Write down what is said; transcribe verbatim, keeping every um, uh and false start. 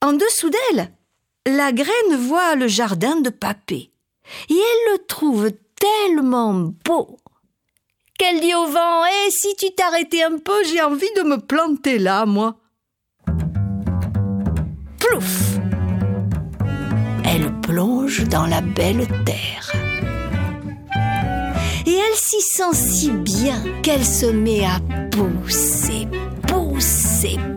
En dessous d'elle, la graine voit le jardin de Papé et elle le trouve tellement beau qu'elle dit au vent « Eh, si tu t'arrêtais un peu, j'ai envie de me planter là, moi !» Plouf! Elle plonge dans la belle terre. Et elle s'y sent si bien qu'elle se met à pousser, pousser,